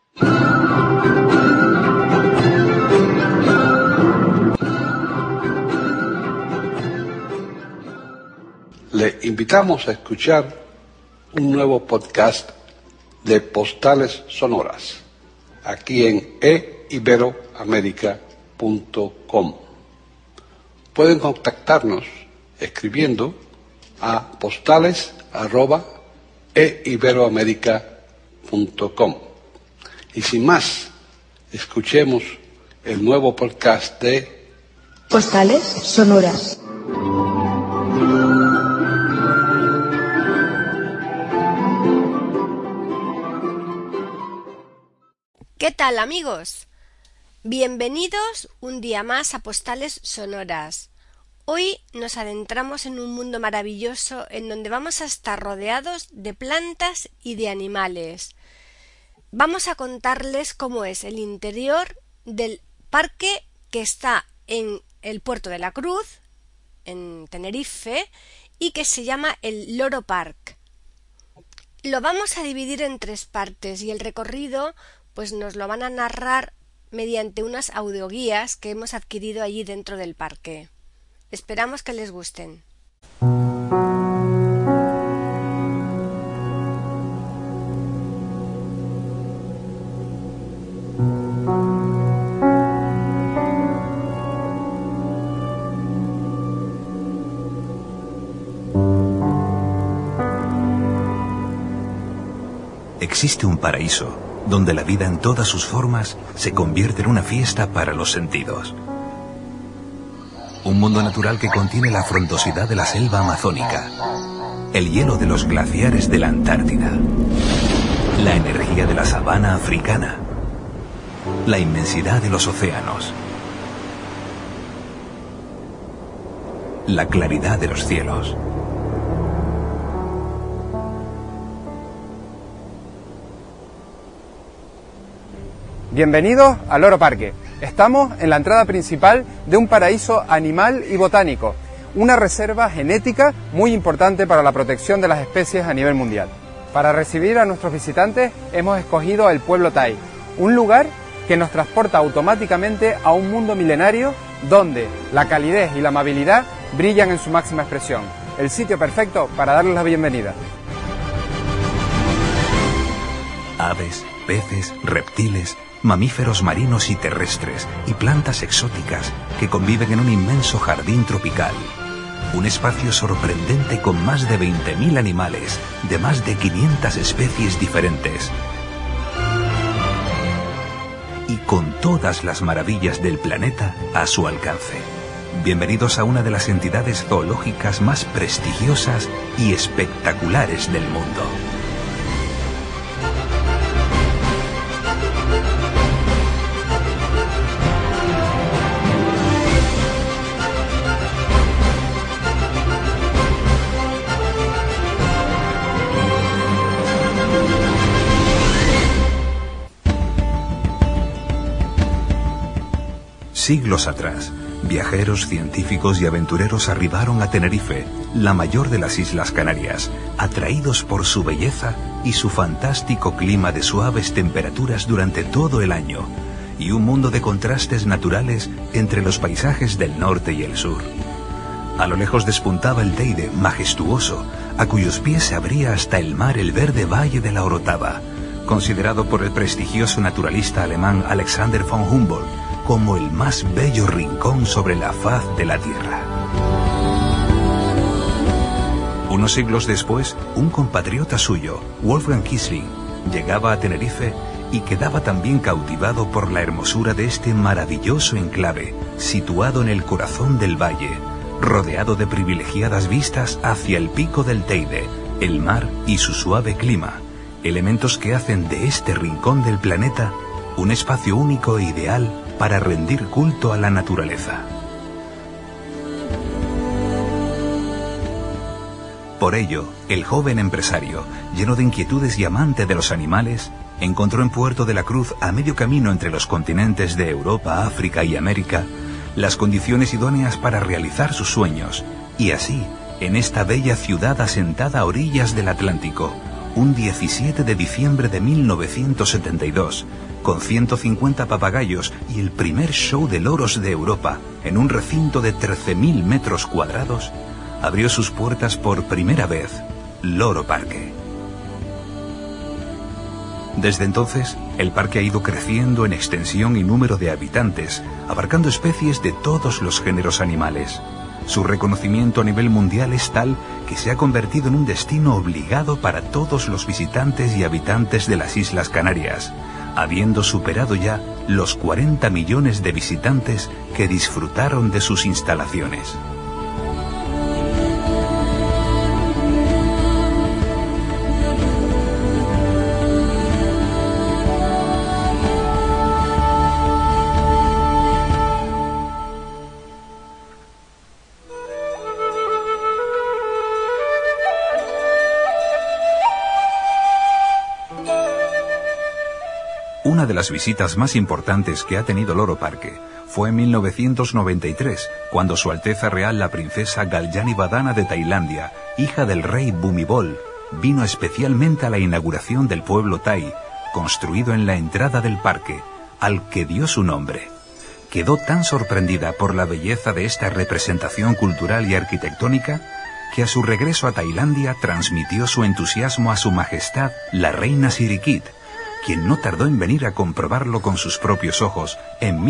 Le invitamos a escuchar un nuevo podcast de Postales Sonoras, aquí en eiberoamerica.com. Pueden contactarnos escribiendo a postales@eiberoamerica.com. Y sin más, escuchemos el nuevo podcast de Postales Sonoras. ¿Qué tal, amigos? Bienvenidos un día más a Postales Sonoras. Hoy nos adentramos en un mundo maravilloso en donde vamos a estar rodeados de plantas y de animales. Vamos a contarles cómo es el interior del parque que está en el Puerto de la Cruz, en Tenerife, y que se llama el Loro Park. Lo vamos a dividir en 3 partes y el recorrido pues nos lo van a narrar mediante unas audioguías que hemos adquirido allí dentro del parque. Esperamos que les gusten. Existe un paraíso donde la vida en todas sus formas se convierte en una fiesta para los sentidos. Un mundo natural que contiene la frondosidad de la selva amazónica, el hielo de los glaciares de la Antártida, la energía de la sabana africana, la inmensidad de los océanos, la claridad de los cielos. Bienvenidos al Loro Parque. Estamos en la entrada principal de un paraíso animal y botánico, una reserva genética muy importante para la protección de las especies a nivel mundial. Para recibir a nuestros visitantes hemos escogido el pueblo Tai, un lugar que nos transporta automáticamente a un mundo milenario donde la calidez y la amabilidad brillan en su máxima expresión. El sitio perfecto para darles la bienvenida. Aves, peces, reptiles, mamíferos marinos y terrestres y plantas exóticas que conviven en un inmenso jardín tropical. Un espacio sorprendente con más de 20.000 animales de más de 500 especies diferentes. Y con todas las maravillas del planeta a su alcance. Bienvenidos a una de las entidades zoológicas más prestigiosas y espectaculares del mundo. Siglos atrás, viajeros, científicos y aventureros arribaron a Tenerife, la mayor de las Islas Canarias, atraídos por su belleza y su fantástico clima de suaves temperaturas durante todo el año, y un mundo de contrastes naturales entre los paisajes del norte y el sur. A lo lejos despuntaba el Teide, majestuoso, a cuyos pies se abría hasta el mar el verde valle de la Orotava, considerado por el prestigioso naturalista alemán Alexander von Humboldt como el más bello rincón sobre la faz de la Tierra. Unos siglos después, un compatriota suyo, Wolfgang Kiessling, llegaba a Tenerife y quedaba también cautivado por la hermosura de este maravilloso enclave, situado en el corazón del valle, rodeado de privilegiadas vistas hacia el pico del Teide, el mar y su suave clima, elementos que hacen de este rincón del planeta un espacio único e ideal para rendir culto a la naturaleza. Por ello, el joven empresario, lleno de inquietudes y amante de los animales, encontró en Puerto de la Cruz, a medio camino entre los continentes de Europa, África y América, las condiciones idóneas para realizar sus sueños, y así, en esta bella ciudad asentada a orillas del Atlántico, un 17 de diciembre de 1972, con 150 papagayos y el primer show de loros de Europa, en un recinto de 13.000 metros cuadrados, abrió sus puertas por primera vez Loro Parque. Desde entonces, el parque ha ido creciendo en extensión y número de habitantes, abarcando especies de todos los géneros animales. Su reconocimiento a nivel mundial es tal que se ha convertido en un destino obligado para todos los visitantes y habitantes de las Islas Canarias, habiendo superado ya los 40 millones de visitantes que disfrutaron de sus instalaciones. Una de las visitas más importantes que ha tenido Loro Parque fue en 1993, cuando Su Alteza Real la princesa Galjani Vadhana de Tailandia, hija del rey Bhumibol, vino especialmente a la inauguración del pueblo Thai, construido en la entrada del parque, al que dio su nombre. Quedó tan sorprendida por la belleza de esta representación cultural y arquitectónica que a su regreso a Tailandia transmitió su entusiasmo a Su Majestad la reina Sirikit, quien no tardó en venir a comprobarlo con sus propios ojos en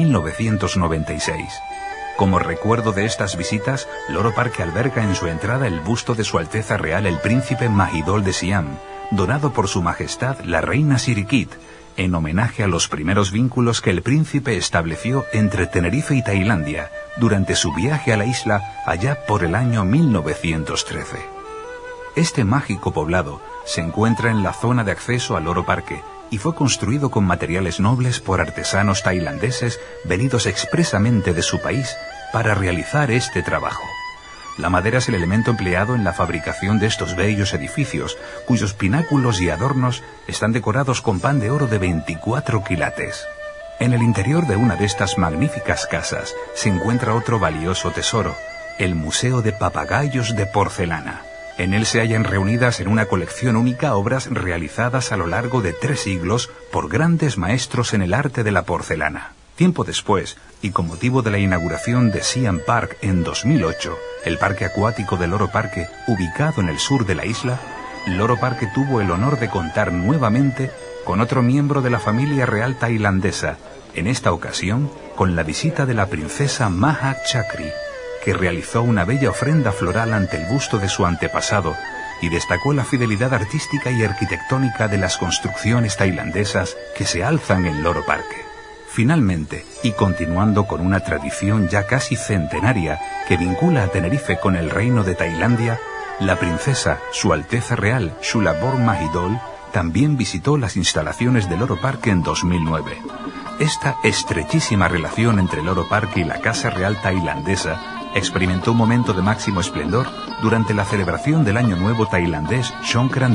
1996. Como recuerdo de estas visitas, Loro Parque alberga en su entrada el busto de Su Alteza Real el Príncipe Mahidol de Siam, donado por Su Majestad la reina Sirikit, en homenaje a los primeros vínculos que el príncipe estableció entre Tenerife y Tailandia durante su viaje a la isla allá por el año 1913. Este mágico poblado se encuentra en la zona de acceso a Loro Parque y fue construido con materiales nobles por artesanos tailandeses venidos expresamente de su país para realizar este trabajo. La madera es el elemento empleado en la fabricación de estos bellos edificios, cuyos pináculos y adornos están decorados con pan de oro de 24 quilates. En el interior de una de estas magníficas casas se encuentra otro valioso tesoro, el Museo de Papagayos de Porcelana. En él se hallan reunidas en una colección única obras realizadas a lo largo de 3 siglos por grandes maestros en el arte de la porcelana. Tiempo después, y con motivo de la inauguración de Siam Park en 2008, el parque acuático de Loro Parque, ubicado en el sur de la isla, Loro Parque tuvo el honor de contar nuevamente con otro miembro de la familia real tailandesa, en esta ocasión con la visita de la princesa Maha Chakri, que realizó una bella ofrenda floral ante el busto de su antepasado y destacó la fidelidad artística y arquitectónica de las construcciones tailandesas que se alzan en Loro Parque. Finalmente, y continuando con una tradición ya casi centenaria que vincula a Tenerife con el reino de Tailandia, la princesa Su Alteza Real Shulabor Mahidol también visitó las instalaciones de Loro Parque en 2009. Esta estrechísima relación entre Loro Parque y la Casa Real tailandesa experimentó un momento de máximo esplendor durante la celebración del Año Nuevo tailandés Songkran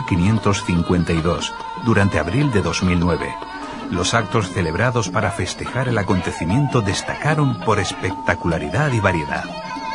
2552, durante abril de 2009. Los actos celebrados para festejar el acontecimiento destacaron por espectacularidad y variedad.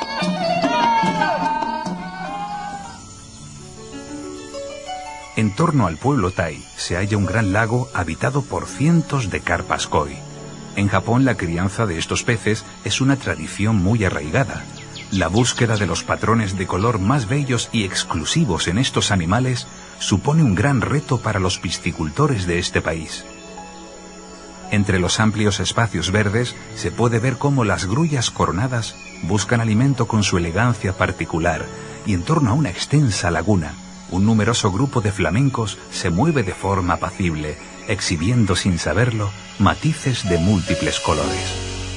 En torno al pueblo Thai se halla un gran lago habitado por cientos de carpas koi. En Japón la crianza de estos peces es una tradición muy arraigada. La búsqueda de los patrones de color más bellos y exclusivos en estos animales supone un gran reto para los piscicultores de este país. Entre los amplios espacios verdes se puede ver cómo las grullas coronadas buscan alimento con su elegancia particular, y en torno a una extensa laguna, un numeroso grupo de flamencos se mueve de forma apacible, exhibiendo sin saberlo matices de múltiples colores.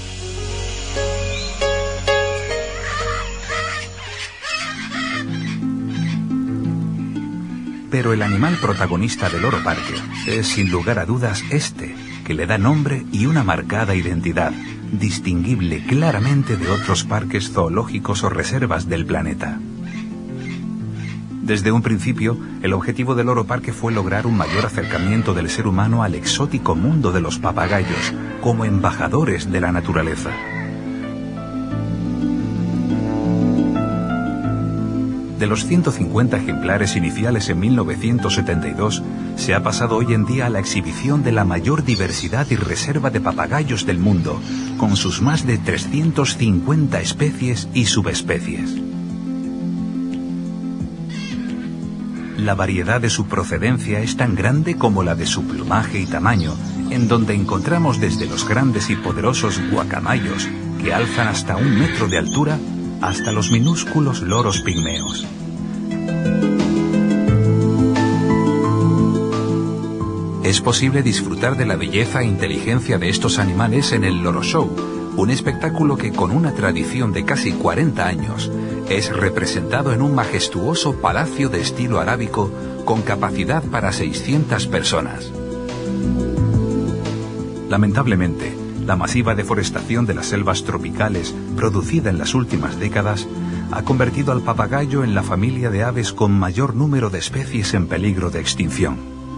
Pero el animal protagonista de Loro Parque es sin lugar a dudas este, que le da nombre y una marcada identidad, distinguible claramente de otros parques zoológicos o reservas del planeta. Desde un principio, el objetivo de Loro Parque fue lograr un mayor acercamiento del ser humano al exótico mundo de los papagayos, como embajadores de la naturaleza. De los 150 ejemplares iniciales en 1972, se ha pasado hoy en día a la exhibición de la mayor diversidad y reserva de papagayos del mundo, con sus más de 350 especies y subespecies. La variedad de su procedencia es tan grande como la de su plumaje y tamaño, en donde encontramos desde los grandes y poderosos guacamayos, que alzan hasta 1 metro de altura, hasta los minúsculos loros pigmeos. Es posible disfrutar de la belleza e inteligencia de estos animales en el Loro Show, un espectáculo que con una tradición de casi 40 años es representado en un majestuoso palacio de estilo arábico con capacidad para 600 personas. Lamentablemente, la masiva deforestación de las selvas tropicales, producida en las últimas décadas, ha convertido al papagayo en la familia de aves con mayor número de especies en peligro de extinción.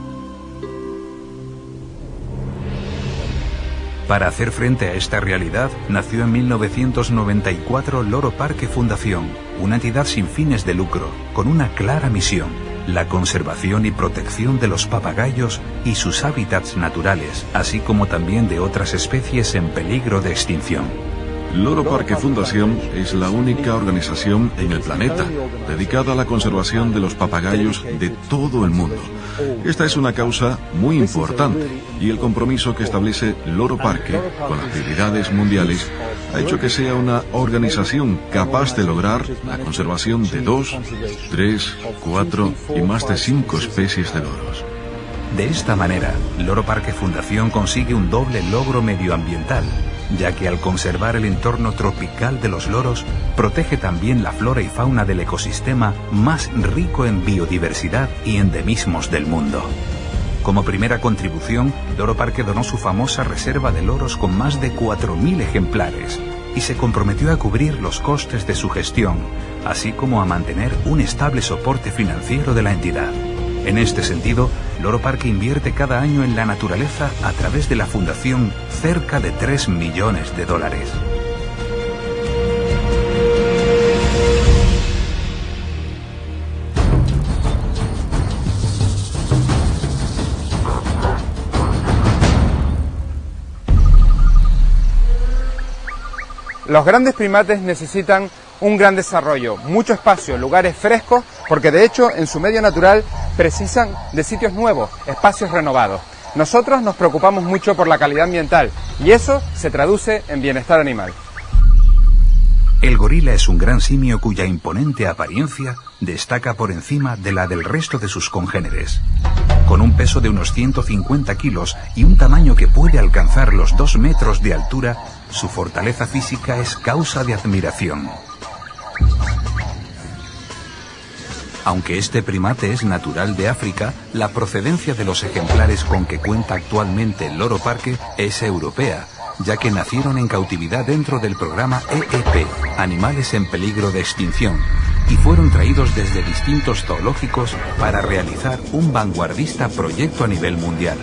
Para hacer frente a esta realidad, nació en 1994 Loro Parque Fundación, una entidad sin fines de lucro, con una clara misión: la conservación y protección de los papagayos y sus hábitats naturales, así como también de otras especies en peligro de extinción. Loro Parque Fundación es la única organización en el planeta dedicada a la conservación de los papagayos de todo el mundo. Esta es una causa muy importante y el compromiso que establece Loro Parque con las prioridades mundiales ha hecho que sea una organización capaz de lograr la conservación de 2, 3, 4 y más de 5 especies de loros. De esta manera, Loro Parque Fundación consigue un doble logro medioambiental, ya que al conservar el entorno tropical de los loros, protege también la flora y fauna del ecosistema más rico en biodiversidad y endemismos del mundo. Como primera contribución, Loro Parque donó su famosa reserva de loros con más de 4.000 ejemplares y se comprometió a cubrir los costes de su gestión, así como a mantener un estable soporte financiero de la entidad. En este sentido, Loro Parque invierte cada año en la naturaleza a través de la fundación cerca de $3 millones. Los grandes primates necesitan un gran desarrollo, mucho espacio, lugares frescos, porque de hecho en su medio natural precisan de sitios nuevos, espacios renovados. Nosotros nos preocupamos mucho por la calidad ambiental y eso se traduce en bienestar animal. El gorila es un gran simio cuya imponente apariencia destaca por encima de la del resto de sus congéneres. Con un peso de unos 150 kilos y un tamaño que puede alcanzar los 2 metros de altura, su fortaleza física es causa de admiración. Aunque este primate es natural de África, la procedencia de los ejemplares con que cuenta actualmente el Loro Parque es europea, ya que nacieron en cautividad dentro del programa EEP, Animales en Peligro de Extinción, y fueron traídos desde distintos zoológicos para realizar un vanguardista proyecto a nivel mundial.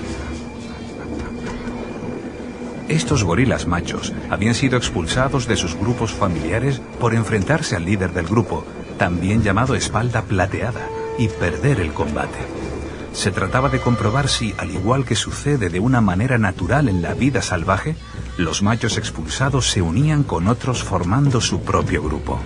Estos gorilas machos habían sido expulsados de sus grupos familiares por enfrentarse al líder del grupo, también llamado espalda plateada, y perder el combate. Se trataba de comprobar si, al igual que sucede de una manera natural en la vida salvaje, los machos expulsados se unían con otros formando su propio grupo.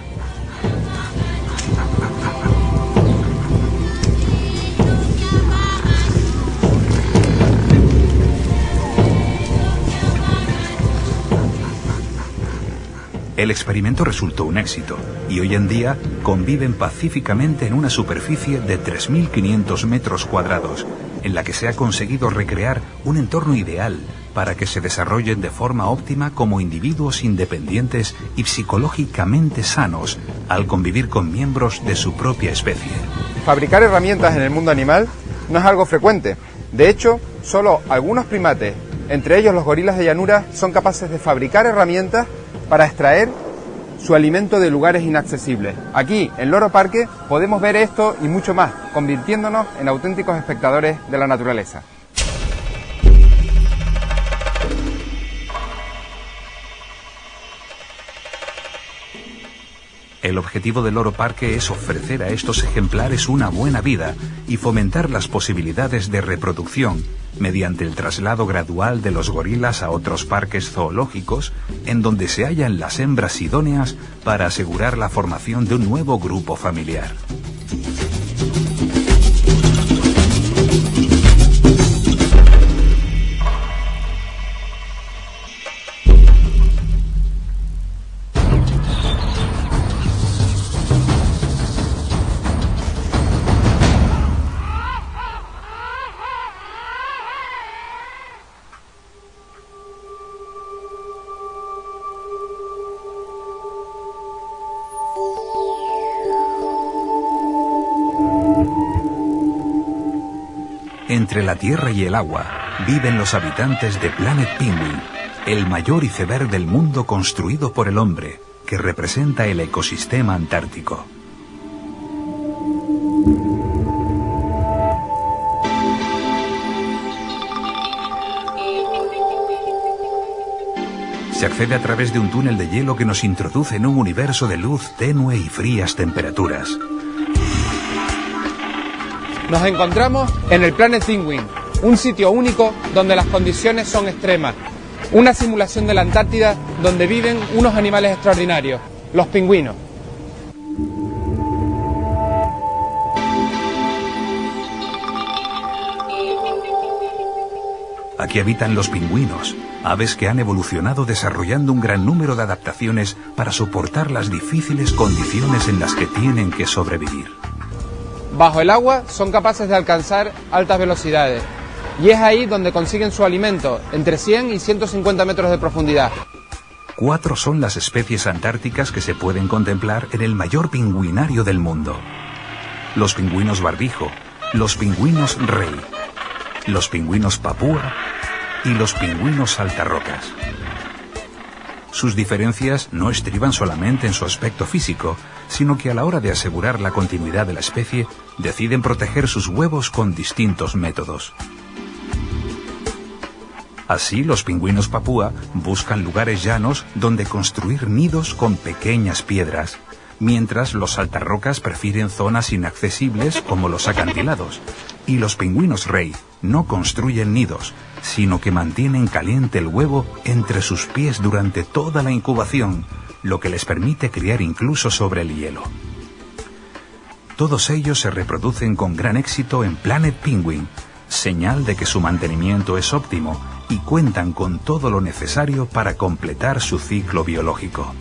El experimento resultó un éxito y hoy en día conviven pacíficamente en una superficie de 3.500 metros cuadrados, en la que se ha conseguido recrear un entorno ideal para que se desarrollen de forma óptima como individuos independientes y psicológicamente sanos al convivir con miembros de su propia especie. Fabricar herramientas en el mundo animal no es algo frecuente. De hecho, solo algunos primates, entre ellos los gorilas de llanura, son capaces de fabricar herramientas para extraer su alimento de lugares inaccesibles. Aquí, en Loro Parque, podemos ver esto y mucho más, convirtiéndonos en auténticos espectadores de la naturaleza. El objetivo del Loro Parque es ofrecer a estos ejemplares una buena vida y fomentar las posibilidades de reproducción mediante el traslado gradual de los gorilas a otros parques zoológicos en donde se hallan las hembras idóneas para asegurar la formación de un nuevo grupo familiar. Entre la tierra y el agua viven los habitantes de Planet Penguin, el mayor iceberg del mundo construido por el hombre, que representa el ecosistema antártico. Se accede a través de un túnel de hielo que nos introduce en un universo de luz tenue y frías temperaturas. Nos encontramos en el Planet Penguin, un sitio único donde las condiciones son extremas. Una simulación de la Antártida donde viven unos animales extraordinarios, los pingüinos. Aquí habitan los pingüinos, aves que han evolucionado desarrollando un gran número de adaptaciones para soportar las difíciles condiciones en las que tienen que sobrevivir. Bajo el agua son capaces de alcanzar altas velocidades y es ahí donde consiguen su alimento, entre 100 y 150 metros de profundidad. 4 son las especies antárticas que se pueden contemplar en el mayor pingüinario del mundo: los pingüinos barbijo, los pingüinos rey, los pingüinos papúa y los pingüinos saltarrocas. Sus diferencias no estriban solamente en su aspecto físico, sino que a la hora de asegurar la continuidad de la especie, deciden proteger sus huevos con distintos métodos. Así, los pingüinos papúa buscan lugares llanos donde construir nidos con pequeñas piedras, mientras los saltarrocas prefieren zonas inaccesibles como los acantilados, y los pingüinos rey no construyen nidos, sino que mantienen caliente el huevo entre sus pies durante toda la incubación, lo que les permite criar incluso sobre el hielo. Todos ellos se reproducen con gran éxito en Planet Penguin, señal de que su mantenimiento es óptimo y cuentan con todo lo necesario para completar su ciclo biológico.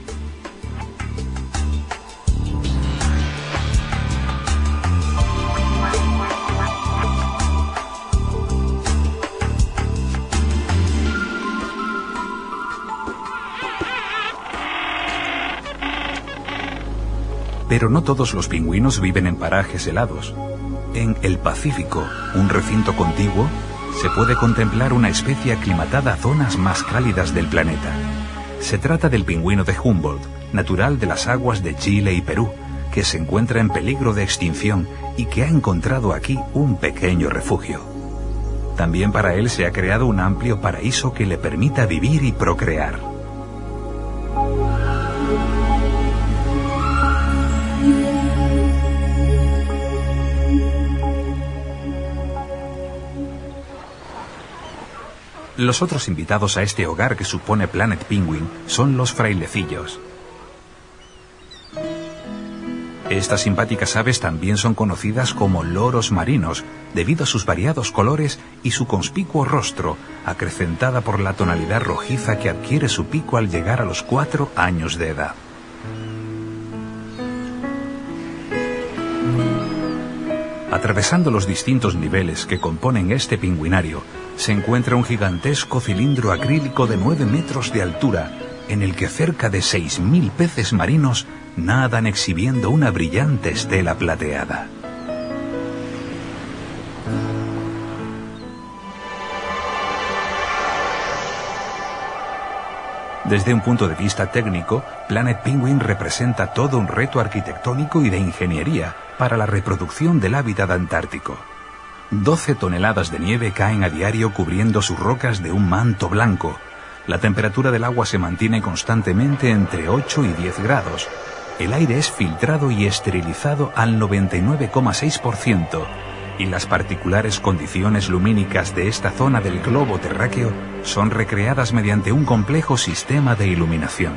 Pero no todos los pingüinos viven en parajes helados. En el Pacífico, un recinto contiguo, se puede contemplar una especie aclimatada a zonas más cálidas del planeta. Se trata del pingüino de Humboldt, natural de las aguas de Chile y Perú, que se encuentra en peligro de extinción y que ha encontrado aquí un pequeño refugio. También para él se ha creado un amplio paraíso que le permita vivir y procrear. Los otros invitados a este hogar que supone Planet Penguin son los frailecillos. Estas simpáticas aves también son conocidas como loros marinos, debido a sus variados colores y su conspicuo rostro, acrecentada por la tonalidad rojiza que adquiere su pico al llegar a los 4 años de edad. Atravesando los distintos niveles que componen este pingüinario, se encuentra un gigantesco cilindro acrílico de 9 metros de altura, en el que cerca de 6.000 peces marinos nadan exhibiendo una brillante estela plateada. Desde un punto de vista técnico, Planet Penguin representa todo un reto arquitectónico y de ingeniería para la reproducción del hábitat antártico. 12 toneladas de nieve caen a diario cubriendo sus rocas de un manto blanco. La temperatura del agua se mantiene constantemente entre 8 y 10 grados. el aire es filtrado y esterilizado al 99,6%, y las particulares condiciones lumínicas de esta zona del globo terráqueo son recreadas mediante un complejo sistema de iluminación.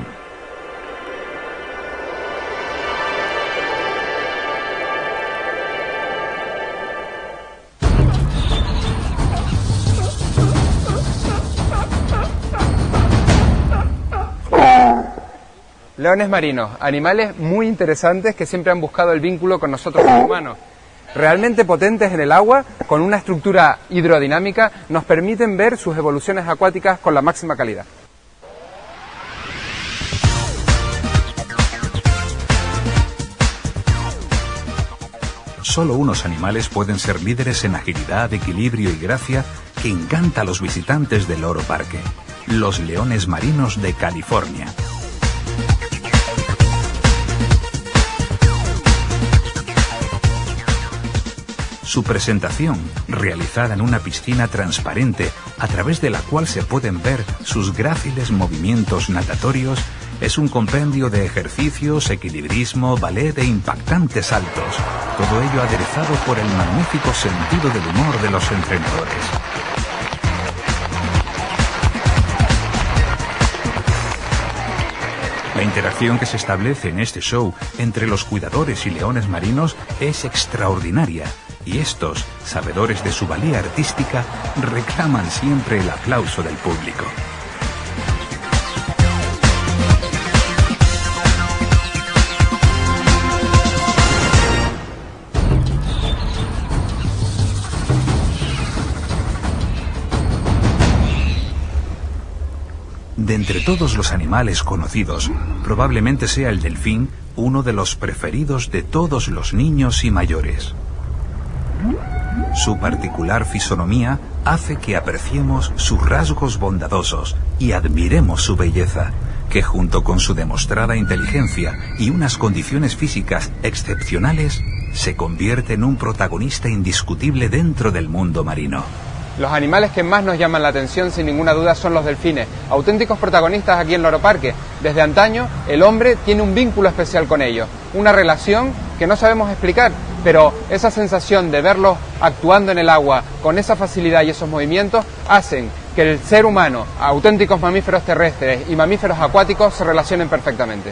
Leones marinos, animales muy interesantes que siempre han buscado el vínculo con nosotros los humanos. Realmente potentes en el agua, con una estructura hidrodinámica, nos permiten ver sus evoluciones acuáticas con la máxima calidad. Solo unos animales pueden ser líderes en agilidad, equilibrio y gracia que encanta a los visitantes del Loro Parque: los leones marinos de California. Su presentación, realizada en una piscina transparente a través de la cual se pueden ver sus gráciles movimientos natatorios, es un compendio de ejercicios, equilibrismo, ballet e impactantes saltos, todo ello aderezado por el magnífico sentido del humor de los entrenadores. La interacción que se establece en este show entre los cuidadores y leones marinos es extraordinaria, y estos, sabedores de su valía artística, reclaman siempre el aplauso del público. De entre todos los animales conocidos, probablemente sea el delfín uno de los preferidos de todos los niños y mayores. Su particular fisonomía hace que apreciemos sus rasgos bondadosos y admiremos su belleza, que junto con su demostrada inteligencia y unas condiciones físicas excepcionales, se convierte en un protagonista indiscutible dentro del mundo marino. Los animales que más nos llaman la atención, sin ninguna duda, son los delfines, auténticos protagonistas aquí en Loro Parque. Desde antaño, el hombre tiene un vínculo especial con ellos, una relación que no sabemos explicar, pero esa sensación de verlos actuando en el agua con esa facilidad y esos movimientos hacen que el ser humano, auténticos mamíferos terrestres y mamíferos acuáticos se relacionen perfectamente.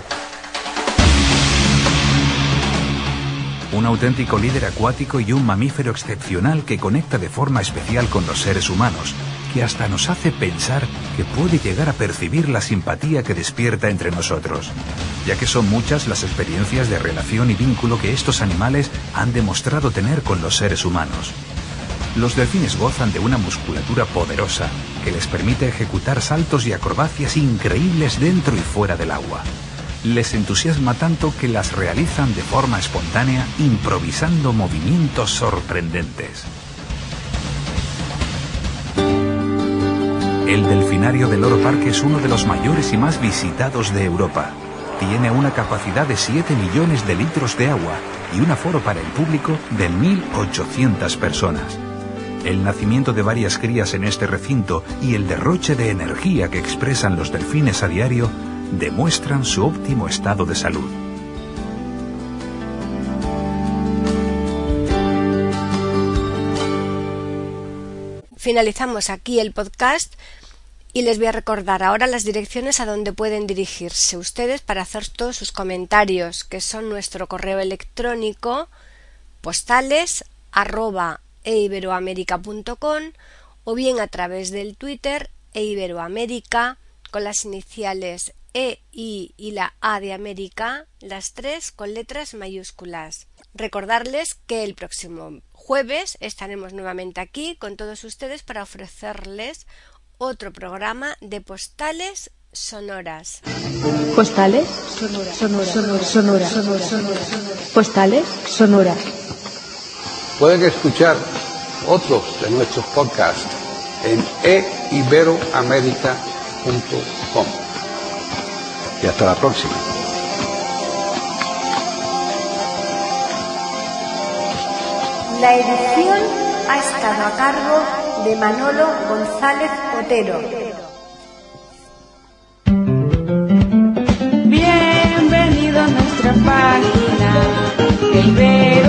Un auténtico líder acuático y un mamífero excepcional que conecta de forma especial con los seres humanos, que hasta nos hace pensar que puede llegar a percibir la simpatía que despierta entre nosotros, ya que son muchas las experiencias de relación y vínculo que estos animales han demostrado tener con los seres humanos. Los delfines gozan de una musculatura poderosa que les permite ejecutar saltos y acrobacias increíbles dentro y fuera del agua. Les entusiasma tanto que las realizan de forma espontánea, improvisando movimientos sorprendentes. El delfinario del Loro Parque es uno de los mayores y más visitados de Europa. Tiene una capacidad de 7 millones de litros de agua y un aforo para el público de 1.800 personas. El nacimiento de varias crías en este recinto y el derroche de energía que expresan los delfines a diario demuestran su óptimo estado de salud. Finalizamos aquí el podcast y les voy a recordar ahora las direcciones a donde pueden dirigirse ustedes para hacer todos sus comentarios, que son nuestro correo electrónico postales@eiberoamerica.com o bien a través del Twitter eiberoamerica con las iniciales E, I y la A de América, las tres con letras mayúsculas. Recordarles que el próximo jueves estaremos nuevamente aquí con todos ustedes para ofrecerles otro programa de postales sonoras. Postales sonoras. Postales sonoras. Pueden escuchar otros de nuestros podcasts en eiberoamerica.com. Y hasta la próxima. La edición ha estado a cargo de Manolo González Otero. Bienvenido a nuestro página, el